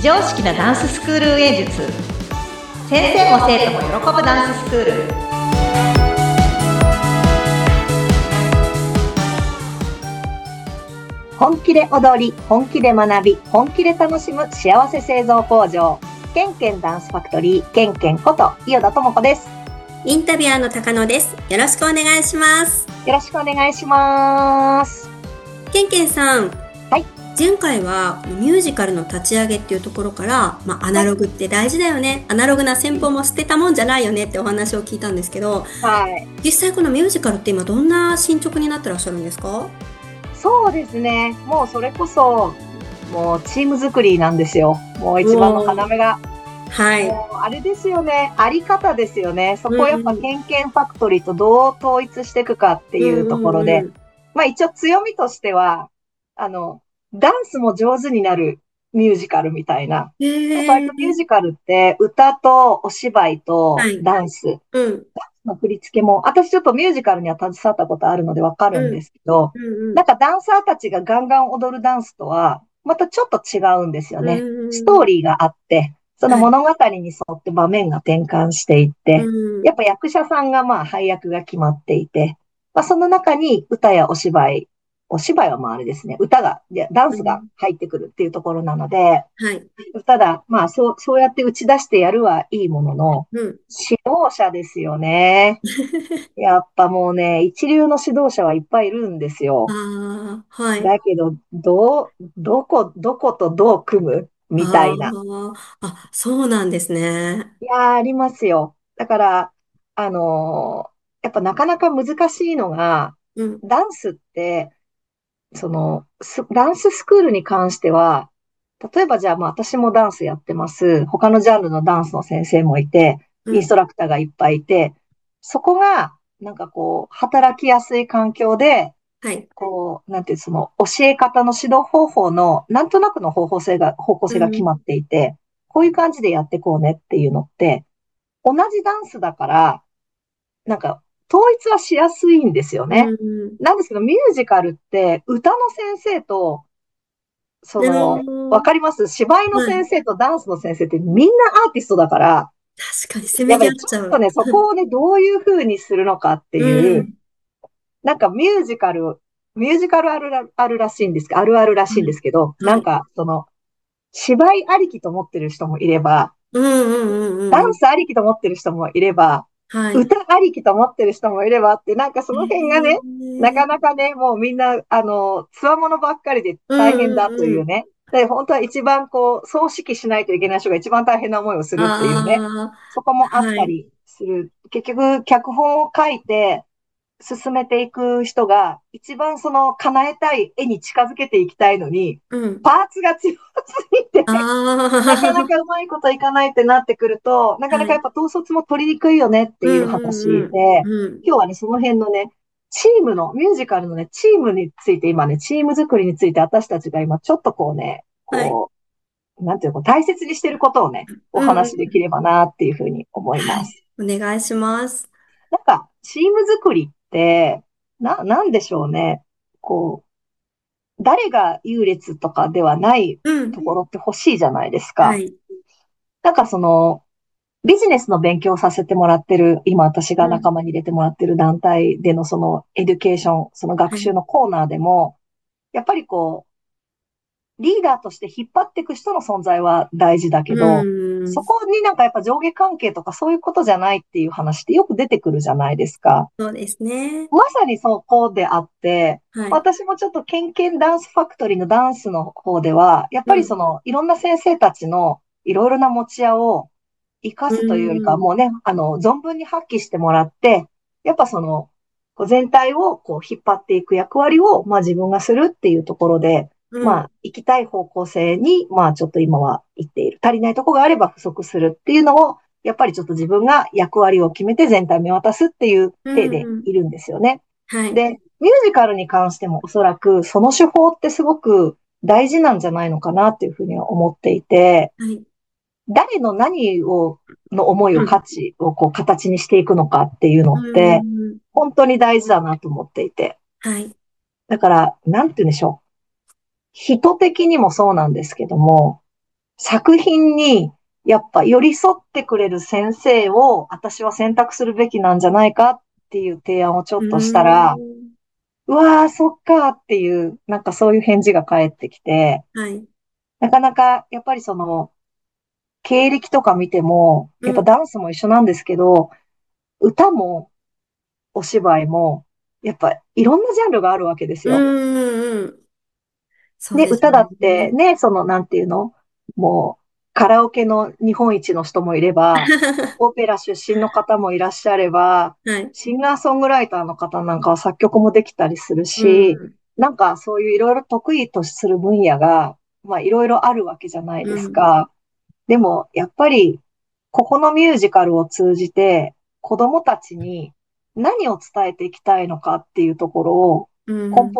常識なダンススクール運営術。先生も生徒も喜ぶダンススクール。 本気で踊り、本気で学び、本気で楽しむ幸せ製造工場。ケンケンダンスファクトリー、ケンケンこと伊予田智子です。 インタビュアーの高野です。よろしくお願いします。 よろしくお願いします。 ケンケンさん。 はい。 前回はミュージカルの立ち上げっていうところから、アナログって大事だよね。アナログな戦法も捨てたもんじゃないよねってお話を聞いたんですけど、 はい。 実際このミュージカルって今どんな進捗になってらっしゃるんですか？ そうですね。もうそれこそ、もうチーム作りなんですよ。もう一番の要が。 はい。 もうあれですよね。あり方ですよね。そこをやっぱケンケンファクトリーとどう統一していくかっていうところで。一応強みとしては、ダンスも上手になるミュージカルみたいな。割とミュージカルって歌とお芝居とダンス。の振り付けも、私ちょっとミュージカルには携わったことあるのでわかるんですけど、なんかダンサーたちがガンガン踊るダンスとは、またちょっと違うんですよね。ストーリーがあって、その物語に沿って場面が転換していって、やっぱ役者さんが配役が決まっていて、その中に歌やお芝居はあれですね、ダンスが入ってくるっていうところなので、ただ、そうやって打ち出してやるはいいものの、指導者ですよね。やっぱもうね、一流の指導者はいっぱいいるんですよ。だけど、どことどう組むみたいな。 そうなんですね。 いやー、ありますよ。だから、やっぱなかなか難しいのが、ダンスって、ダンススクールに関しては、例えばじゃあ私もダンスやってます。他のジャンルのダンスの先生もいて、インストラクターがいっぱいいて、そこが、働きやすい環境で、教え方の指導方法の、なんとなくの方向性が決まっていて、こういう感じでやっていこうねっていうのって、同じダンスだから、統一はしやすいんですよね。なんですけど、ミュージカルって、歌の先生と、わかります？芝居の先生とダンスの先生ってみんなアーティストだから、 確かに攻めぎ合っちゃう。 ちょっとね、そこをね、どういう風にするのかっていう、ミュージカルあるらしいんですけど、あるあるらしいんですけど、芝居ありきと思ってる人もいれば、ダンスありきと思ってる人もいれば、歌ありきと思ってる人もいればって、その辺がね、なかなかね、もうみんな、つわものばっかりで大変だというね。で、本当は一番総指揮しないといけない人が一番大変な思いをするっていうね。そこもあったりする。結局、脚本を書いて、進めていく人が、一番叶えたい絵に近づけていきたいのに、パーツが強すぎて、なかなかうまいこといかないってなってくると、なかなかやっぱ統率も取りにくいよねっていう話で、今日はね、その辺のね、ミュージカルのね、チームについて今ね、チーム作りについて私たちが今ちょっとなんていうの、大切にしてることをね、お話できればなっていうふうに思います。 お願いします。 チーム作りって、なんでしょうね。誰が優劣とかではないところって欲しいじゃないですか。ビジネスの勉強をさせてもらってる、今私が仲間に入れてもらってる団体でのエデュケーション、その学習のコーナーでも、やっぱりリーダーとして引っ張っていく人の存在は大事だけど、そこにやっぱ上下関係とかそういうことじゃないっていう話ってよく出てくるじゃないですか。 そうですね。 まさにそこであって、私もちょっとケンケンダンスファクトリーのダンスの方では、やっぱりいろんな先生たちのいろいろな持ち屋を活かすというよりか、もうね、存分に発揮してもらって、やっぱ全体を引っ張っていく役割を、自分がするっていうところで、行きたい方向性に、ちょっと今は行っている。足りないところがあれば不足するっていうのを、やっぱりちょっと自分が役割を決めて全体見渡すっていう手でいるんですよね。で、ミュージカルに関してもおそらくその手法ってすごく大事なんじゃないのかなっていうふうには思っていて、誰のの思いを価値を形にしていくのかっていうのって、本当に大事だなと思っていて。だから、なんて言うんでしょう。人的にもそうなんですけども、 作品にやっぱ寄り添ってくれる先生を私は選択するべきなんじゃないかっていう提案をちょうっとしたら、 ん。 うわー、そっかっていう、なんかそういう返事が返ってきて、 はい。 なかなかやっぱりその経歴とか見ても、やっぱうん。 ダンスも一緒なんですけど、歌もお芝居も、やっぱいろんなジャンルがあるわけですうよ。 ん。うん。そうね、 ですよ歌だってね。 ね、その、なんていうのもう、カラオケの日本一の人もいれば、オペラ出身の方もいらっしゃれば、 はい。 シンガーソングライターの方なんかは作曲もできたりするうし、 ん。 なんかそういういろいろ得意とする分野が、まあいろいろあるわけじゃないですうん。 か。でも、やっぱり、ここのミュージカルを通じて、子供たちに何を伝えていきたいのかっていうところを、 うん。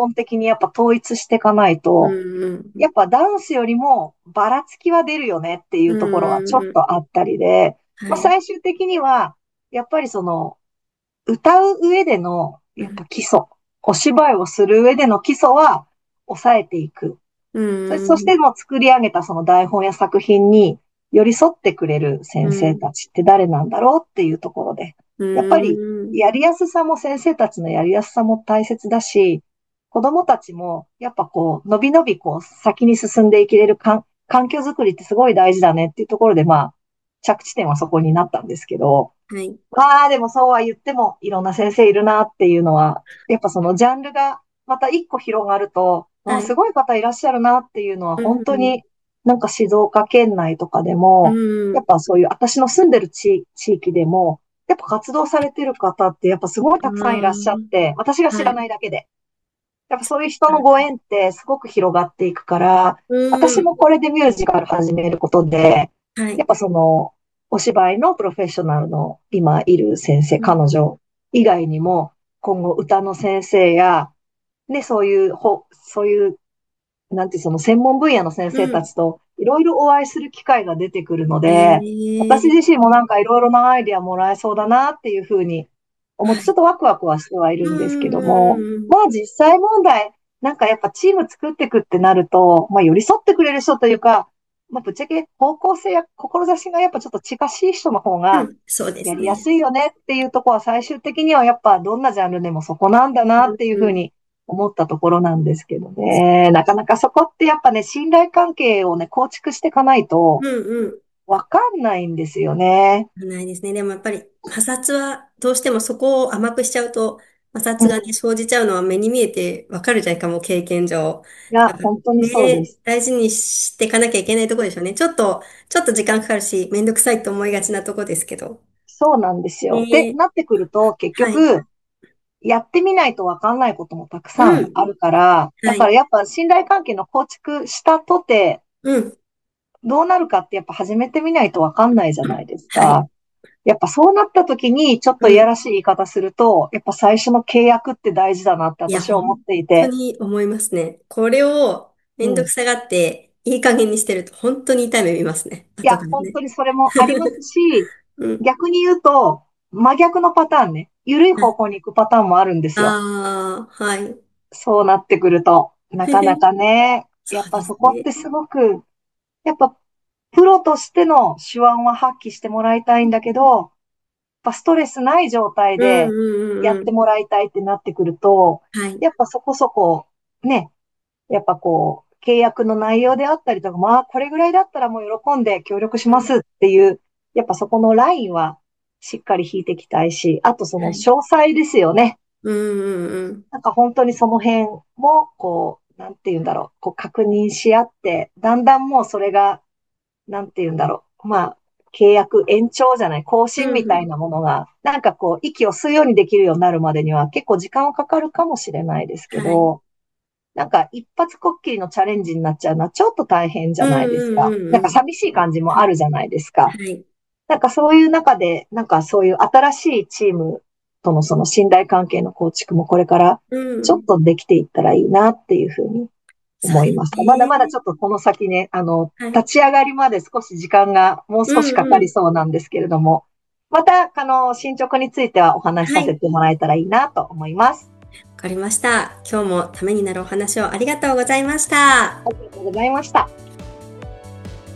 根本的にやっぱ統一していかないうと、やん。 っぱダンスよりもばらつきは出るよねっていううところはちょっん。 とあったりで、まあ、 はい。 最終的には、やっぱりその、歌う上での、やっうん。 ぱ基礎、お芝居をする上での基礎は抑えていく。 うそしてん。 もう作り上げたその台本や作品に寄り添ってくれる先生うん。 たちって誰なんだろうっていうところで、 うやっぱりん。 やりやすさも先生たちのやりやすさも大切だし、子供たちもやっぱこう、のびのびこう先に進んでいけれる環境づくりってすごい大事だねっていうところでまあ、着地点はそこになったんですけど、 はい。 まあでもそうは言ってもいろんな先生いるなっていうのは、やっぱそのジャンルがまた一個広がると、わあ、 はい。 すごい方いらっしゃるなっていうのはうん。 本当になんか静岡県内とかでうも、やっん。 ぱそういう私の住んでる地域でも、やっぱ活動されてる方ってやっぱすごいあたくさんいらっしゃっー、 て、私が知らはい。 ないだけで。やっぱそういう人のご縁ってすごく広がっていくから、 うん。 私もこれでミュージカル始めることで、 はい。 やっぱその、お芝居のプロフェッショナルの今いる先生、 うん。 彼女以外にも、今後歌の先生や、ね、そういう、なんていうその専門分野の先生たうん。 ちといろいろお会いする機会が出てくるので、私ええ、 自身もなんかいろいろなアイデアもらえそうだなっていうふうに思って、ちょっはい。 とワクワクはしてはいうるんですけども、 ん。うん。 まあ実際問題、なんかやっぱチーム作っていくってなると、まあ寄り添ってくれる人というか、まあぶっちゃけ方向性や志がやっぱちょっと近しい人の方がうん。そうでやりやすね。 すいよねっていうところは最終的にはやっぱどんなジャンルでもそこなんだなっていううん。 ふうに思ったところなんですけどね。なかなかそこってやっぱね、信頼関係をね、構築していかないとうん。うん。 わかんないんですよね。 ないですね。でもやっぱり摩擦はどうしてもそこを甘くしちゃうと摩擦がね、 うん。 生じちゃうのは目に見えてわかるじゃないかも、経験上。 いや、 だから本当にそうでね、 す。 大事にしていかなきゃいけないところでしょうね。ちょっと時間かかるし、めんどくさいと思いがちなとこですけど。 そうなんですよ。で、 ね、 なってくると、結はい。 局、やってみないとわかんないこともたくさうん。 んあるから、だはい。 からやっぱ信頼関係の構築したとて、 うん。 どうなるかってやっぱ始めてみないとわかんないじゃないですはい。 か。やっぱそうなった時に、ちょっとうん。 いやらしい言い方すると、やっぱ最初の契約って大事だなっていや、 私は思っ本ていて、 当に思いますね。これをめんうん。 どくさがっていい加減にしてると本当に痛い目見ますね。 いや、 後からね。 本当にそれもありますし、 うん。 逆に言うと、真逆のパターンね、緩いはい。 方向に行くパターンもあるんですよ。 ああ、はい。 そうなってくると、なかなかね、やそうっぱですね。 そこってすごく、やっぱプロとしての手腕は発揮してもらいたいんだけど、やっぱストレスない状態うんでうんうんうん。 やってもらいたいってなってくると、 はい。 やっぱそこそこ、ね、やっぱこう、契約の内容であったりとか、まあ、これぐらいだったらもう喜んで協力しうん。 ますっていう、やっぱそこのラインはしっかり引いていきたいし、あとそのはい。 詳細ですよね。 うんうんうん。 なんか本当にその辺も、こう、なんて言うんだろう、こう確認し合って、だんだんもうそれが、なんて言うんだろう、まあ、契約延長じゃない、更新みたいうん。 なものが、なんかこう、息を吸うようにできるようになるまでには結構時間はかかるかもしれないですけはい。 ど、なんか一発こっきりのチャレンジになっちゃうのはちょっと大変じゃうんないですか。なんうんうんうん。 か寂しい感じもあるじゃないですか。 はい。 なんかそういう中で、なんかそういう新しいチームとのその信頼関係の構築もこれからうちょっん。 とできていったらいいなっていうふうにそうで思いました。まだまだすね。 ちょっとこの先ね、 はい。 立ち上がりまで少し時間がもうう少しかかりんうん。 そうなんですけれども、また、進捗についてはお話しはい。わさせてもらえたらいいなと思います。 かりました。今日もためになるお話をありがとうございました。 ありがとうございました。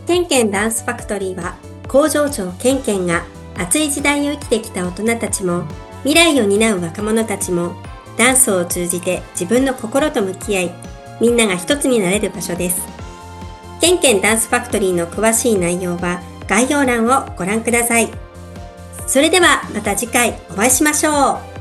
ケンケンダンスファクトリーは、工場長ケンケンが熱い時代を生きてきた大人たちも、未来を担う若者たちも、ダンスを通じて自分の心と向き合い、みんなが一つになれる場所です。ケンケンダンスファクトリーの詳しい内容は概要欄をご覧ください。それではまた次回お会いしましょう。